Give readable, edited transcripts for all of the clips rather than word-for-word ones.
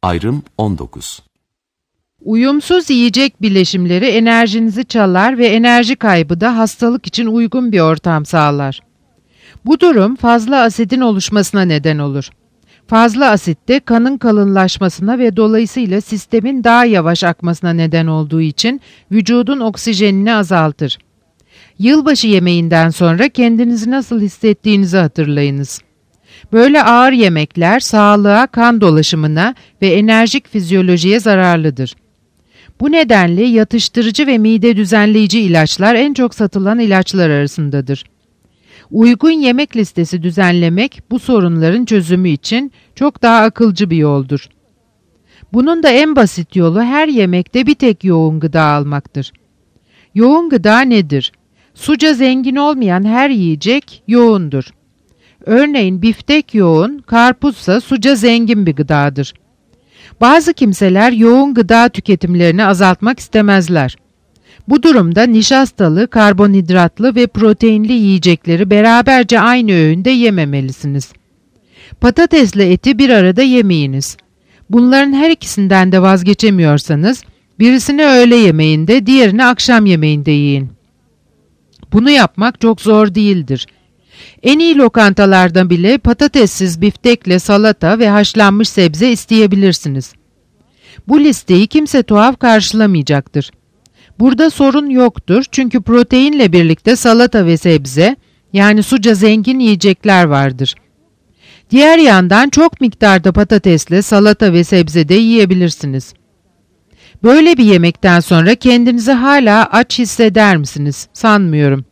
Ayrım 19. Uyumsuz yiyecek bileşimleri enerjinizi çalar ve enerji kaybı da hastalık için uygun bir ortam sağlar. Bu durum fazla asidin oluşmasına neden olur. Fazla asit de kanın kalınlaşmasına ve dolayısıyla sistemin daha yavaş akmasına neden olduğu için vücudun oksijenini azaltır. Yılbaşı yemeğinden sonra kendinizi nasıl hissettiğinizi hatırlayınız. Böyle ağır yemekler sağlığa, kan dolaşımına ve enerjik fizyolojiye zararlıdır. Bu nedenle yatıştırıcı ve mide düzenleyici ilaçlar en çok satılan ilaçlar arasındadır. Uygun yemek listesi düzenlemek bu sorunların çözümü için çok daha akılcı bir yoldur. Bunun da en basit yolu her yemekte bir tek yoğun gıda almaktır. Yoğun gıda nedir? Suca zengin olmayan her yiyecek yoğundur. Örneğin biftek yoğun, karpuzsa suca zengin bir gıdadır. Bazı kimseler yoğun gıda tüketimlerini azaltmak istemezler. Bu durumda nişastalı, karbonhidratlı ve proteinli yiyecekleri beraberce aynı öğünde yememelisiniz. Patatesle eti bir arada yemeyiniz. Bunların her ikisinden de vazgeçemiyorsanız, birisini öğle yemeğinde, diğerini akşam yemeğinde yiyin. Bunu yapmak çok zor değildir. En iyi lokantalarda bile patatessiz biftekle salata ve haşlanmış sebze isteyebilirsiniz. Bu listeyi kimse tuhaf karşılamayacaktır. Burada sorun yoktur çünkü proteinle birlikte salata ve sebze, yani suca zengin yiyecekler vardır. Diğer yandan çok miktarda patatesle salata ve sebze de yiyebilirsiniz. Böyle bir yemekten sonra kendinizi hala aç hisseder misiniz? Sanmıyorum.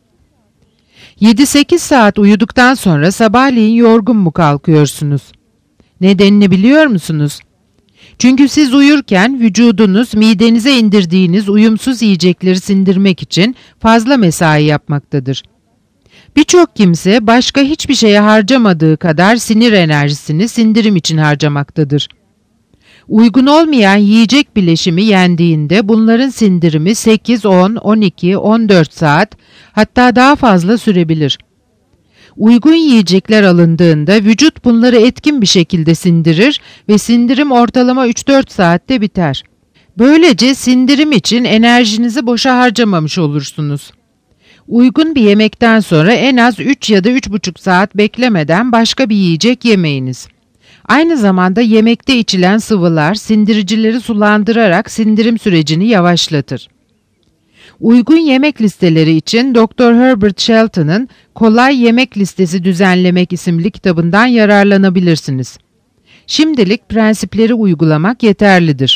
7-8 saat uyuduktan sonra sabahleyin yorgun mu kalkıyorsunuz? Nedenini biliyor musunuz? Çünkü siz uyurken vücudunuz midenize indirdiğiniz uyumsuz yiyecekleri sindirmek için fazla mesai yapmaktadır. Birçok kimse başka hiçbir şeye harcamadığı kadar sinir enerjisini sindirim için harcamaktadır. Uygun olmayan yiyecek bileşimi yendiğinde bunların sindirimi 8, 10, 12, 14 saat hatta daha fazla sürebilir. Uygun yiyecekler alındığında vücut bunları etkin bir şekilde sindirir ve sindirim ortalama 3-4 saatte biter. Böylece sindirim için enerjinizi boşa harcamamış olursunuz. Uygun bir yemekten sonra en az 3 ya da 3,5 saat beklemeden başka bir yiyecek yemeyiniz. Aynı zamanda yemekte içilen sıvılar sindiricileri sulandırarak sindirim sürecini yavaşlatır. Uygun yemek listeleri için Dr. Herbert Shelton'ın Kolay Yemek Listesi Düzenlemek isimli kitabından yararlanabilirsiniz. Şimdilik prensipleri uygulamak yeterlidir.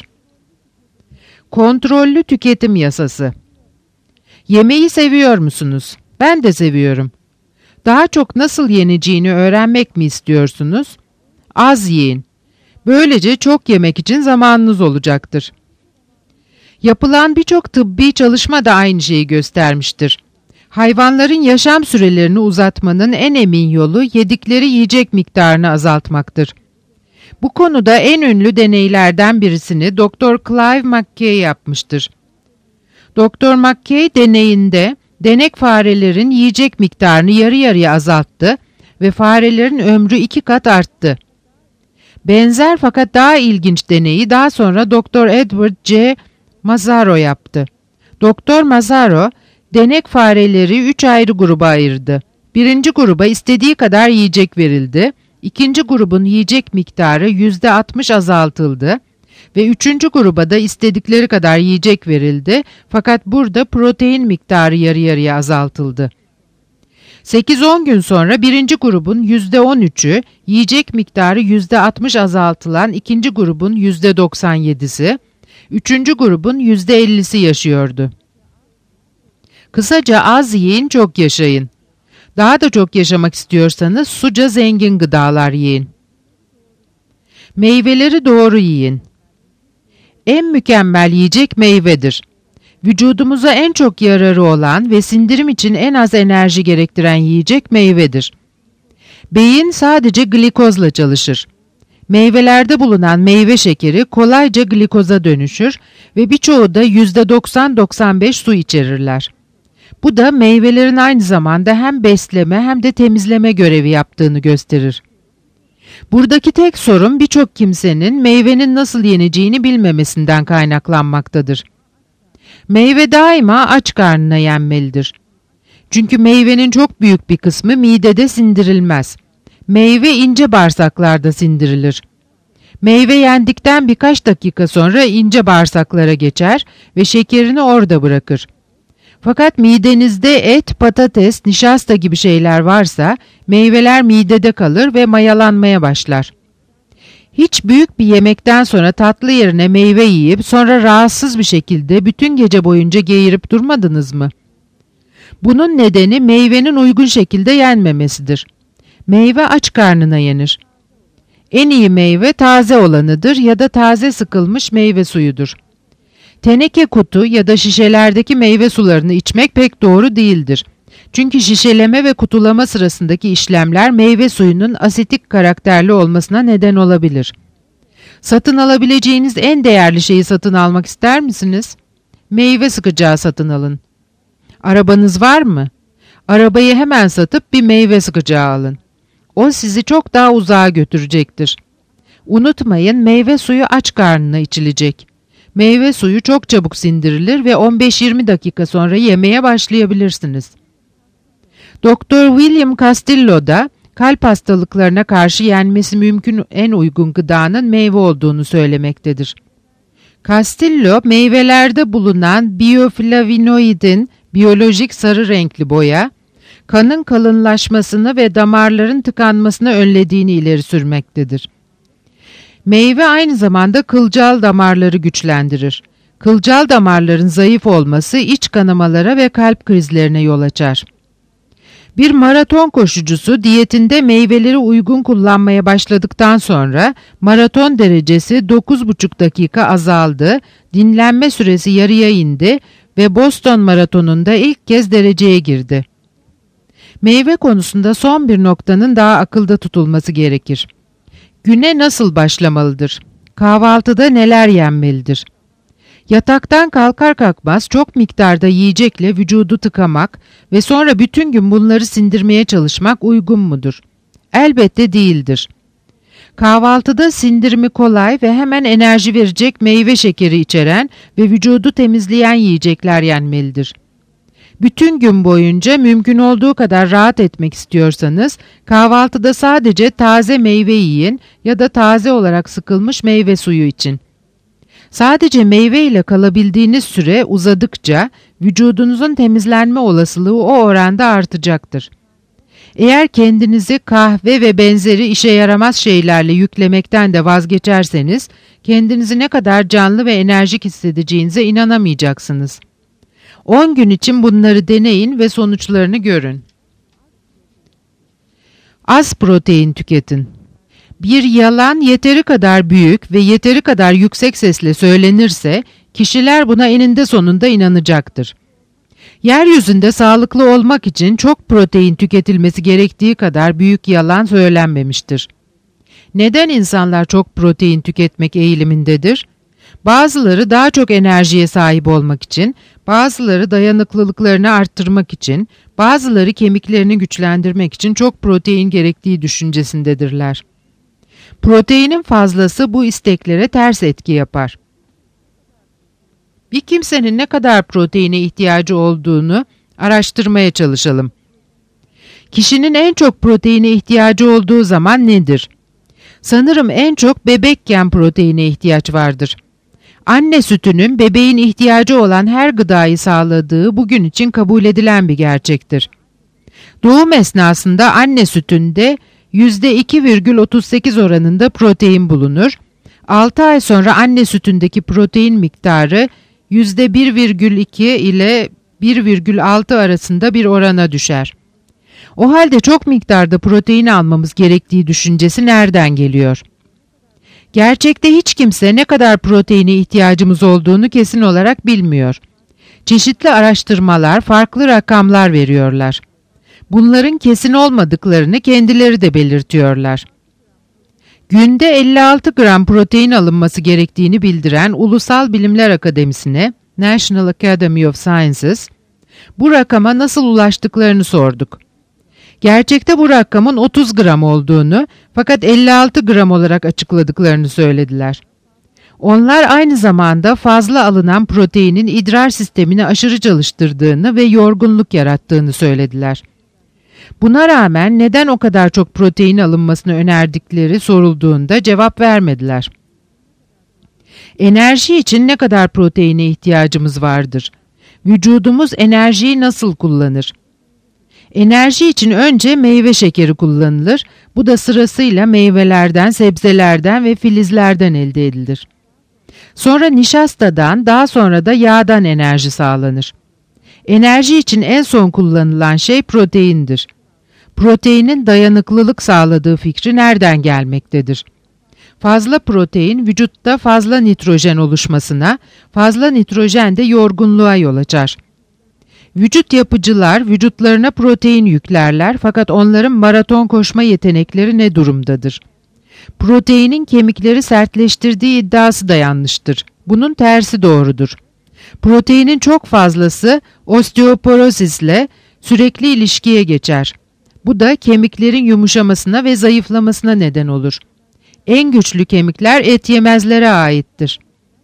Kontrollü tüketim yasası. Yemeği seviyor musunuz? Ben de seviyorum. Daha çok nasıl yeneceğini öğrenmek mi istiyorsunuz? Az yiyin. Böylece çok yemek için zamanınız olacaktır. Yapılan birçok tıbbi çalışma da aynı şeyi göstermiştir. Hayvanların yaşam sürelerini uzatmanın en emin yolu yedikleri yiyecek miktarını azaltmaktır. Bu konuda en ünlü deneylerden birisini Dr. Clive McKay yapmıştır. Dr. McKay deneyinde denek farelerin yiyecek miktarını yarı yarıya azalttı ve farelerin ömrü 2 kat arttı. Benzer fakat daha ilginç deneyi daha sonra Dr. Edward J. Mazzaro yaptı. Dr. Mazzaro, denek fareleri 3 ayrı gruba ayırdı. Birinci gruba istediği kadar yiyecek verildi, ikinci grubun yiyecek miktarı %60 azaltıldı ve üçüncü gruba da istedikleri kadar yiyecek verildi fakat burada protein miktarı yarı yarıya azaltıldı. 8-10 gün sonra birinci grubun %13'ü, yiyecek miktarı %60 azaltılan ikinci grubun %97'si, üçüncü grubun %50'si yaşıyordu. Kısaca az yiyin, çok yaşayın. Daha da çok yaşamak istiyorsanız suca zengin gıdalar yiyin. Meyveleri doğru yiyin. En mükemmel yiyecek meyvedir. Vücudumuza en çok yararı olan ve sindirim için en az enerji gerektiren yiyecek meyvedir. Beyin sadece glikozla çalışır. Meyvelerde bulunan meyve şekeri kolayca glikoza dönüşür ve birçoğu da %90-95 su içerirler. Bu da meyvelerin aynı zamanda hem besleme hem de temizleme görevi yaptığını gösterir. Buradaki tek sorun birçok kimsenin meyvenin nasıl yeneceğini bilmemesinden kaynaklanmaktadır. Meyve daima aç karnına yenmelidir. Çünkü meyvenin çok büyük bir kısmı midede sindirilmez. Meyve ince bağırsaklarda sindirilir. Meyve yendikten birkaç dakika sonra ince bağırsaklara geçer ve şekerini orada bırakır. Fakat midenizde et, patates, nişasta gibi şeyler varsa meyveler midede kalır ve mayalanmaya başlar. Hiç büyük bir yemekten sonra tatlı yerine meyve yiyip sonra rahatsız bir şekilde bütün gece boyunca geğirip durmadınız mı? Bunun nedeni meyvenin uygun şekilde yenmemesidir. Meyve aç karnına yenir. En iyi meyve taze olanıdır ya da taze sıkılmış meyve suyudur. Teneke kutu ya da şişelerdeki meyve sularını içmek pek doğru değildir. Çünkü şişeleme ve kutulama sırasındaki işlemler meyve suyunun asitik karakterli olmasına neden olabilir. Satın alabileceğiniz en değerli şeyi satın almak ister misiniz? Meyve sıkacağı satın alın. Arabanız var mı? Arabayı hemen satıp bir meyve sıkacağı alın. O sizi çok daha uzağa götürecektir. Unutmayın, meyve suyu aç karnına içilecek. Meyve suyu çok çabuk sindirilir ve 15-20 dakika sonra yemeye başlayabilirsiniz. Dr. William Castillo da kalp hastalıklarına karşı yenmesi mümkün en uygun gıdanın meyve olduğunu söylemektedir. Castillo, meyvelerde bulunan bioflavonoidin biyolojik sarı renkli boya, kanın kalınlaşmasını ve damarların tıkanmasını önlediğini ileri sürmektedir. Meyve aynı zamanda kılcal damarları güçlendirir. Kılcal damarların zayıf olması iç kanamalara ve kalp krizlerine yol açar. Bir maraton koşucusu diyetinde meyveleri uygun kullanmaya başladıktan sonra maraton derecesi 9,5 dakika azaldı, dinlenme süresi yarıya indi ve Boston Maratonu'nda ilk kez dereceye girdi. Meyve konusunda son bir noktanın daha akılda tutulması gerekir. Güne nasıl başlamalıdır? Kahvaltıda neler yenmelidir? Yataktan kalkar kalkmaz çok miktarda yiyecekle vücudu tıkamak ve sonra bütün gün bunları sindirmeye çalışmak uygun mudur? Elbette değildir. Kahvaltıda sindirimi kolay ve hemen enerji verecek meyve şekeri içeren ve vücudu temizleyen yiyecekler yenmelidir. Bütün gün boyunca mümkün olduğu kadar rahat etmek istiyorsanız kahvaltıda sadece taze meyve yiyin ya da taze olarak sıkılmış meyve suyu için. Sadece meyve ile kalabildiğiniz süre uzadıkça vücudunuzun temizlenme olasılığı o oranda artacaktır. Eğer kendinizi kahve ve benzeri işe yaramaz şeylerle yüklemekten de vazgeçerseniz kendinizi ne kadar canlı ve enerjik hissedeceğinize inanamayacaksınız. 10 gün için bunları deneyin ve sonuçlarını görün. Az protein tüketin. Bir yalan yeteri kadar büyük ve yeteri kadar yüksek sesle söylenirse kişiler buna eninde sonunda inanacaktır. Yeryüzünde sağlıklı olmak için çok protein tüketilmesi gerektiği kadar büyük yalan söylenmemiştir. Neden insanlar çok protein tüketmek eğilimindedir? Bazıları daha çok enerjiye sahip olmak için, bazıları dayanıklılıklarını arttırmak için, bazıları kemiklerini güçlendirmek için çok protein gerektiği düşüncesindedirler. Proteinin fazlası bu isteklere ters etki yapar. Bir kimsenin ne kadar proteine ihtiyacı olduğunu araştırmaya çalışalım. Kişinin en çok proteine ihtiyacı olduğu zaman nedir? Sanırım en çok bebekken proteine ihtiyaç vardır. Anne sütünün bebeğin ihtiyacı olan her gıdayı sağladığı bugün için kabul edilen bir gerçektir. Doğum esnasında anne sütünde %2,38 oranında protein bulunur. 6 ay sonra anne sütündeki protein miktarı %1,2 ile 1,6 arasında bir orana düşer. O halde çok miktarda protein almamız gerektiği düşüncesi nereden geliyor? Gerçekte hiç kimse ne kadar proteine ihtiyacımız olduğunu kesin olarak bilmiyor. Çeşitli araştırmalar farklı rakamlar veriyorlar. Bunların kesin olmadıklarını kendileri de belirtiyorlar. Günde 56 gram protein alınması gerektiğini bildiren Ulusal Bilimler Akademisi'ne National Academy of Sciences bu rakama nasıl ulaştıklarını sorduk. Gerçekte bu rakamın 30 gram olduğunu fakat 56 gram olarak açıkladıklarını söylediler. Onlar aynı zamanda fazla alınan proteinin idrar sistemini aşırı çalıştırdığını ve yorgunluk yarattığını söylediler. Buna rağmen neden o kadar çok protein alınmasını önerdikleri sorulduğunda cevap vermediler. Enerji için ne kadar proteine ihtiyacımız vardır? Vücudumuz enerjiyi nasıl kullanır? Enerji için önce meyve şekeri kullanılır. Bu da sırasıyla meyvelerden, sebzelerden ve filizlerden elde edilir. Sonra nişastadan, daha sonra da yağdan enerji sağlanır. Enerji için en son kullanılan şey proteindir. Proteinin dayanıklılık sağladığı fikri nereden gelmektedir? Fazla protein vücutta fazla nitrojen oluşmasına, fazla nitrojen de yorgunluğa yol açar. Vücut yapıcılar vücutlarına protein yüklerler fakat onların maraton koşma yetenekleri ne durumdadır? Proteinin kemikleri sertleştirdiği iddiası da yanlıştır. Bunun tersi doğrudur. Proteinin çok fazlası osteoporozisle sürekli ilişkiye geçer. Bu da kemiklerin yumuşamasına ve zayıflamasına neden olur. En güçlü kemikler et yemezlere aittir.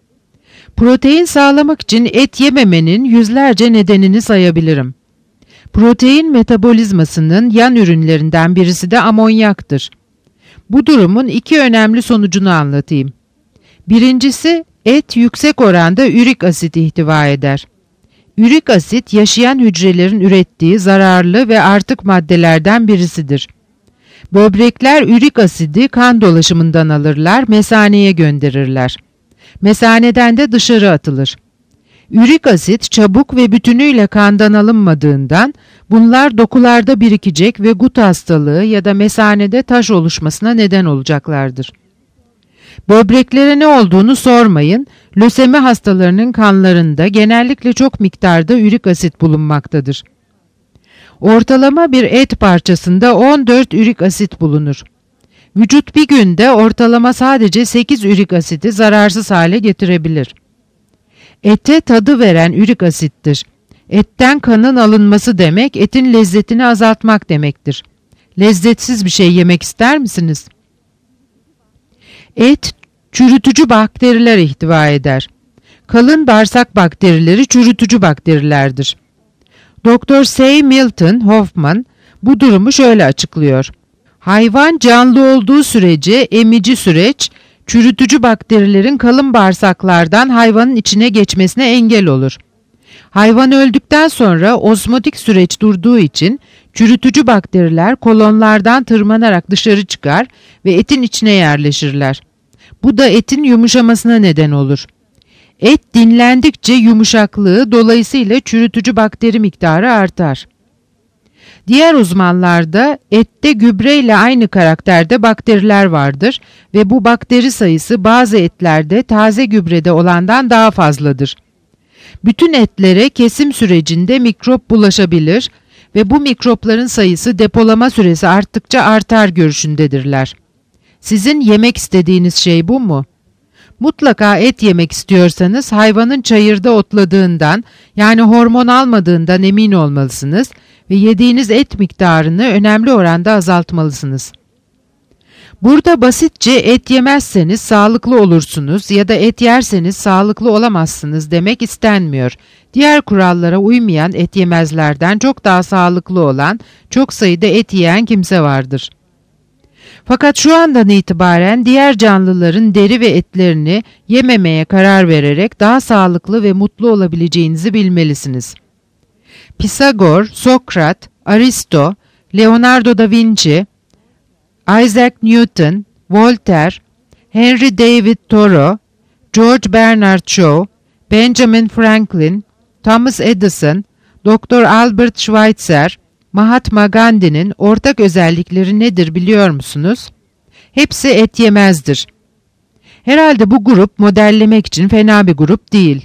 Protein sağlamak için et yememenin yüzlerce nedenini sayabilirim. Protein metabolizmasının yan ürünlerinden birisi de amonyaktır. Bu durumun iki önemli sonucunu anlatayım. Birincisi, et yüksek oranda ürik asit ihtiva eder. Ürik asit yaşayan hücrelerin ürettiği zararlı ve artık maddelerden birisidir. Böbrekler ürik asidi kan dolaşımından alırlar, mesaneye gönderirler. Mesaneden de dışarı atılır. Ürik asit çabuk ve bütünüyle kandan alınmadığından bunlar dokularda birikecek ve gut hastalığı ya da mesanede taş oluşmasına neden olacaklardır. Böbreklere ne olduğunu sormayın, lösemi hastalarının kanlarında genellikle çok miktarda ürik asit bulunmaktadır. Ortalama bir et parçasında 14 ürik asit bulunur. Vücut bir günde ortalama sadece 8 ürik asiti zararsız hale getirebilir. Ete tadı veren ürik asittir. Etten kanın alınması demek, etin lezzetini azaltmak demektir. Lezzetsiz bir şey yemek ister misiniz? Et, çürütücü bakteriler ihtiva eder. Kalın bağırsak bakterileri çürütücü bakterilerdir. Dr. Say Milton Hoffman bu durumu şöyle açıklıyor. Hayvan canlı olduğu sürece emici süreç, çürütücü bakterilerin kalın bağırsaklardan hayvanın içine geçmesine engel olur. Hayvan öldükten sonra ozmotik süreç durduğu için çürütücü bakteriler kolonlardan tırmanarak dışarı çıkar ve etin içine yerleşirler. Bu da etin yumuşamasına neden olur. Et dinlendikçe yumuşaklığı dolayısıyla çürütücü bakteri miktarı artar. Diğer uzmanlarda ette gübreyle aynı karakterde bakteriler vardır ve bu bakteri sayısı bazı etlerde taze gübrede olandan daha fazladır. Bütün etlere kesim sürecinde mikrop bulaşabilir ve bu mikropların sayısı depolama süresi arttıkça artar görüşündedirler. Sizin yemek istediğiniz şey bu mu? Mutlaka et yemek istiyorsanız hayvanın çayırda otladığından yani hormon almadığından emin olmalısınız ve yediğiniz et miktarını önemli oranda azaltmalısınız. Burada basitçe et yemezseniz sağlıklı olursunuz ya da et yerseniz sağlıklı olamazsınız demek istenmiyor. Diğer kurallara uymayan et yemezlerden çok daha sağlıklı olan çok sayıda et yiyen kimse vardır. Fakat şu andan itibaren diğer canlıların deri ve etlerini yememeye karar vererek daha sağlıklı ve mutlu olabileceğinizi bilmelisiniz. Pisagor, Sokrat, Aristo, Leonardo da Vinci, Isaac Newton, Voltaire, Henry David Thoreau, George Bernard Shaw, Benjamin Franklin, Thomas Edison, Dr. Albert Schweitzer, Mahatma Gandhi'nin ortak özellikleri nedir biliyor musunuz? Hepsi et yemezdir. Herhalde bu grup modellemek için fena bir grup değil.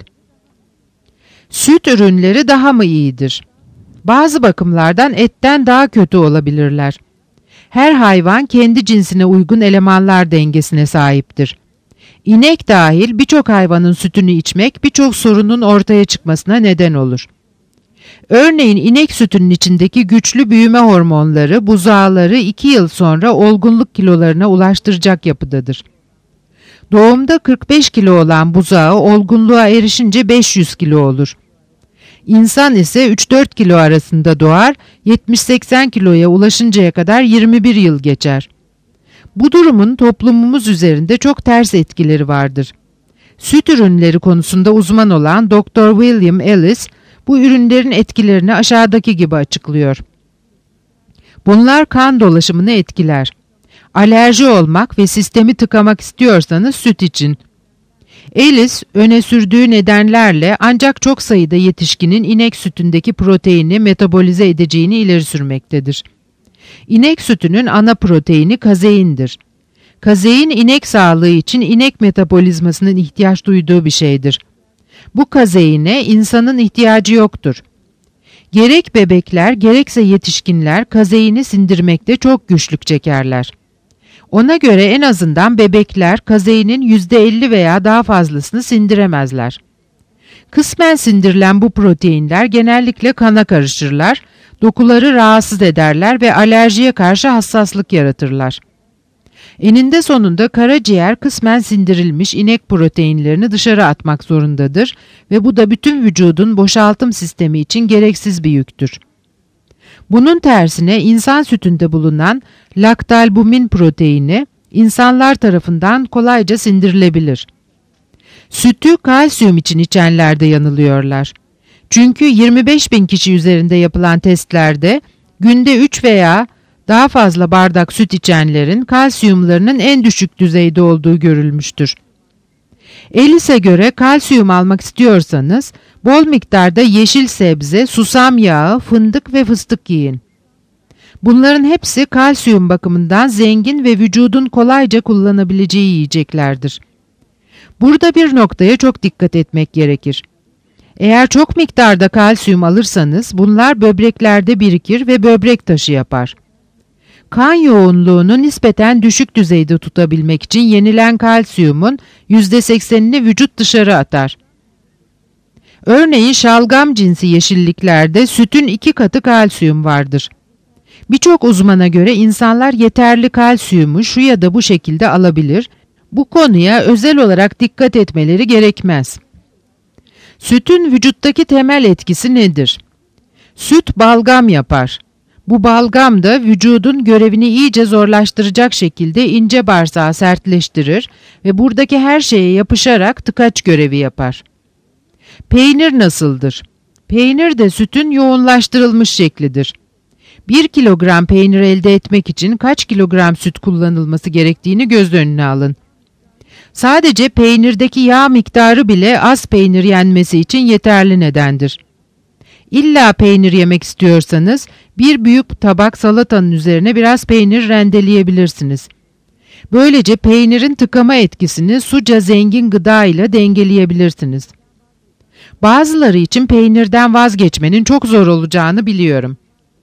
Süt ürünleri daha mı iyidir? Bazı bakımlardan etten daha kötü olabilirler. Her hayvan kendi cinsine uygun elemanlar dengesine sahiptir. İnek dahil birçok hayvanın sütünü içmek birçok sorunun ortaya çıkmasına neden olur. Örneğin inek sütünün içindeki güçlü büyüme hormonları buzağları 2 yıl sonra olgunluk kilolarına ulaştıracak yapıdadır. Doğumda 45 kilo olan buzağı olgunluğa erişince 500 kilo olur. İnsan ise 3-4 kilo arasında doğar, 70-80 kiloya ulaşıncaya kadar 21 yıl geçer. Bu durumun toplumumuz üzerinde çok ters etkileri vardır. Süt ürünleri konusunda uzman olan Dr. William Ellis, bu ürünlerin etkilerini aşağıdaki gibi açıklıyor. Bunlar kan dolaşımını etkiler. Alerji olmak ve sistemi tıkamak istiyorsanız süt için. Ellis, öne sürdüğü nedenlerle ancak çok sayıda yetişkinin inek sütündeki proteini metabolize edeceğini ileri sürmektedir. İnek sütünün ana proteini kazeindir. Kazein inek sağlığı için inek metabolizmasının ihtiyaç duyduğu bir şeydir. Bu kazeine insanın ihtiyacı yoktur. Gerek bebekler gerekse yetişkinler kazeini sindirmekte çok güçlük çekerler. Ona göre en azından bebekler kazeinin %50 veya daha fazlasını sindiremezler. Kısmen sindirilen bu proteinler genellikle kana karışırlar, dokuları rahatsız ederler ve alerjiye karşı hassaslık yaratırlar. Eninde sonunda karaciğer kısmen sindirilmiş inek proteinlerini dışarı atmak zorundadır ve bu da bütün vücudun boşaltım sistemi için gereksiz bir yüktür. Bunun tersine insan sütünde bulunan laktalbumin proteini insanlar tarafından kolayca sindirilebilir. Sütü kalsiyum için içenler de yanılıyorlar. Çünkü 25.000 kişi üzerinde yapılan testlerde günde 3 veya daha fazla bardak süt içenlerin kalsiyumlarının en düşük düzeyde olduğu görülmüştür. Ellis'e göre kalsiyum almak istiyorsanız bol miktarda yeşil sebze, susam yağı, fındık ve fıstık yiyin. Bunların hepsi kalsiyum bakımından zengin ve vücudun kolayca kullanabileceği yiyeceklerdir. Burada bir noktaya çok dikkat etmek gerekir. Eğer çok miktarda kalsiyum alırsanız bunlar böbreklerde birikir ve böbrek taşı yapar. Kan yoğunluğunu nispeten düşük düzeyde tutabilmek için yenilen kalsiyumun %80'ini vücut dışarı atar. Örneğin şalgam cinsi yeşilliklerde sütün 2 katı kalsiyum vardır. Birçok uzmana göre insanlar yeterli kalsiyumu şu ya da bu şekilde alabilir, bu konuya özel olarak dikkat etmeleri gerekmez. Sütün vücuttaki temel etkisi nedir? Süt balgam yapar. Bu balgam da vücudun görevini iyice zorlaştıracak şekilde ince bağırsağı sertleştirir ve buradaki her şeye yapışarak tıkaç görevi yapar. Peynir nasıldır? Peynir de sütün yoğunlaştırılmış şeklidir. 1 kilogram peynir elde etmek için kaç kilogram süt kullanılması gerektiğini göz önüne alın. Sadece peynirdeki yağ miktarı bile az peynir yenmesi için yeterli nedendir. İlla peynir yemek istiyorsanız bir büyük tabak salatanın üzerine biraz peynir rendeleyebilirsiniz. Böylece peynirin tıkama etkisini suca zengin gıda ile dengeleyebilirsiniz. Bazıları için peynirden vazgeçmenin çok zor olacağını biliyorum.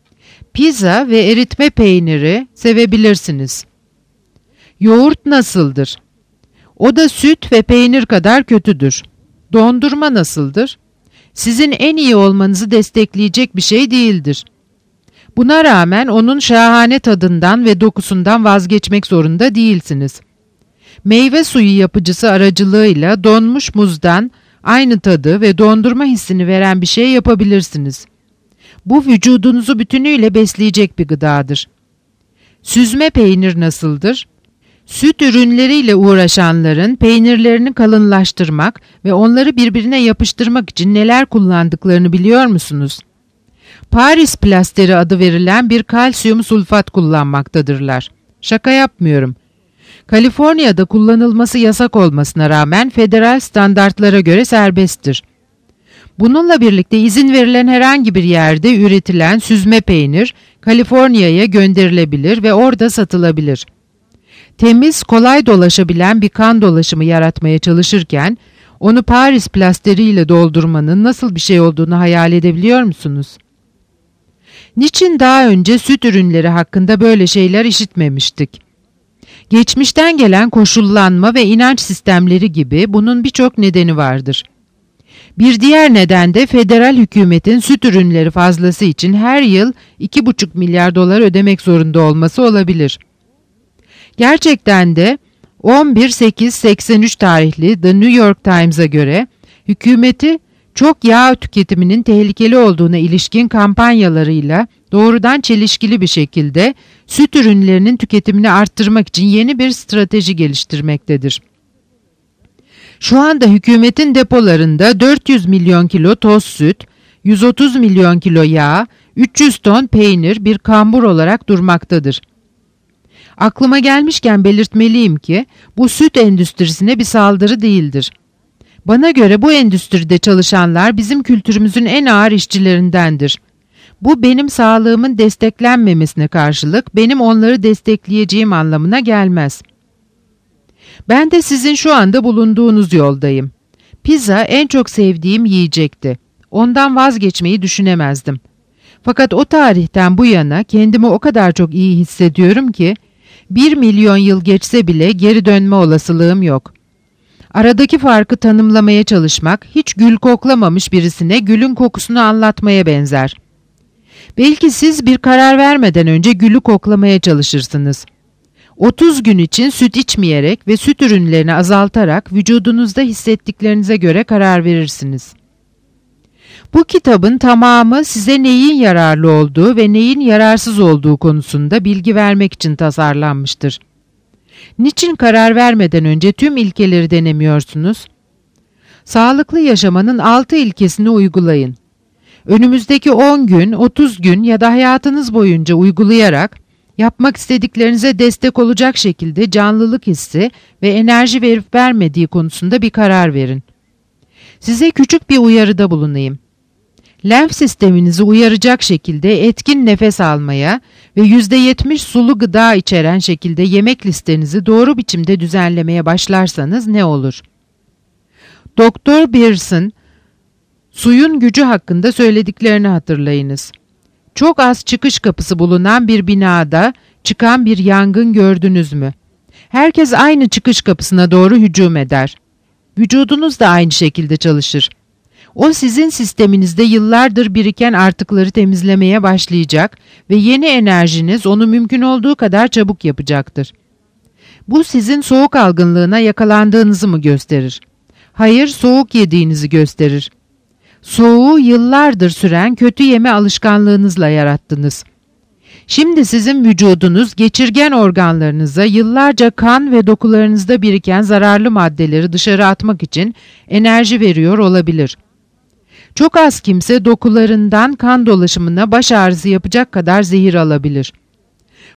Pizza ve eritme peyniri sevebilirsiniz. Yoğurt nasıldır? O da süt ve peynir kadar kötüdür. Dondurma nasıldır? Sizin en iyi olmanızı destekleyecek bir şey değildir. Buna rağmen onun şahane tadından ve dokusundan vazgeçmek zorunda değilsiniz. Meyve suyu yapıcısı aracılığıyla donmuş muzdan aynı tadı ve dondurma hissini veren bir şey yapabilirsiniz. Bu vücudunuzu bütünüyle besleyecek bir gıdadır. Süzme peynir nasıldır? Süt ürünleriyle uğraşanların peynirlerini kalınlaştırmak ve onları birbirine yapıştırmak için neler kullandıklarını biliyor musunuz? Paris plasteri adı verilen bir kalsiyum sulfat kullanmaktadırlar. Şaka yapmıyorum. Kaliforniya'da kullanılması yasak olmasına rağmen federal standartlara göre serbesttir. Bununla birlikte izin verilen herhangi bir yerde üretilen süzme peynir Kaliforniya'ya gönderilebilir ve orada satılabilir. Temiz, kolay dolaşabilen bir kan dolaşımı yaratmaya çalışırken onu Paris plasteriyle doldurmanın nasıl bir şey olduğunu hayal edebiliyor musunuz? Niçin daha önce süt ürünleri hakkında böyle şeyler işitmemiştik? Geçmişten gelen koşullanma ve inanç sistemleri gibi bunun birçok nedeni vardır. Bir diğer neden de federal hükümetin süt ürünleri fazlası için her yıl 2,5 milyar dolar ödemek zorunda olması olabilir. Gerçekten de 11.8.83 tarihli The New York Times'a göre hükümeti çok yağ tüketiminin tehlikeli olduğuna ilişkin kampanyalarıyla doğrudan çelişkili bir şekilde süt ürünlerinin tüketimini arttırmak için yeni bir strateji geliştirmektedir. Şu anda hükümetin depolarında 400 milyon kilo toz süt, 130 milyon kilo yağ, 300 ton peynir bir kambur olarak durmaktadır. Aklıma gelmişken belirtmeliyim ki bu süt endüstrisine bir saldırı değildir. Bana göre bu endüstride çalışanlar bizim kültürümüzün en ağır işçilerindendir. Bu benim sağlığımın desteklenmemesine karşılık benim onları destekleyeceğim anlamına gelmez. Ben de sizin şu anda bulunduğunuz yoldayım. Pizza en çok sevdiğim yiyecekti. Ondan vazgeçmeyi düşünemezdim. Fakat o tarihten bu yana kendimi o kadar çok iyi hissediyorum ki 1 milyon yıl geçse bile geri dönme olasılığım yok. Aradaki farkı tanımlamaya çalışmak hiç gül koklamamış birisine gülün kokusunu anlatmaya benzer. Belki siz bir karar vermeden önce gülü koklamaya çalışırsınız. 30 gün için süt içmeyerek ve süt ürünlerini azaltarak vücudunuzda hissettiklerinize göre karar verirsiniz. Bu kitabın tamamı size neyin yararlı olduğu ve neyin yararsız olduğu konusunda bilgi vermek için tasarlanmıştır. Niçin karar vermeden önce tüm ilkeleri denemiyorsunuz? Sağlıklı yaşamanın 6 ilkesini uygulayın. Önümüzdeki 10 gün, 30 gün ya da hayatınız boyunca uygulayarak yapmak istediklerinize destek olacak şekilde canlılık hissi ve enerji verip vermediği konusunda bir karar verin. Size küçük bir uyarıda bulunayım. Lenf sisteminizi uyaracak şekilde etkin nefes almaya ve %70 sulu gıda içeren şekilde yemek listenizi doğru biçimde düzenlemeye başlarsanız ne olur? Doktor Beerson, suyun gücü hakkında söylediklerini hatırlayınız. Çok az çıkış kapısı bulunan bir binada çıkan bir yangın gördünüz mü? Herkes aynı çıkış kapısına doğru hücum eder. Vücudunuz da aynı şekilde çalışır. O sizin sisteminizde yıllardır biriken artıkları temizlemeye başlayacak ve yeni enerjiniz onu mümkün olduğu kadar çabuk yapacaktır. Bu sizin soğuk algınlığına yakalandığınızı mı gösterir? Hayır, soğuk yediğinizi gösterir. Soğuğu yıllardır süren kötü yeme alışkanlığınızla yarattınız. Şimdi sizin vücudunuz geçirgen organlarınıza yıllarca kan ve dokularınızda biriken zararlı maddeleri dışarı atmak için enerji veriyor olabilir. Çok az kimse dokularından kan dolaşımına baş ağrısı yapacak kadar zehir alabilir.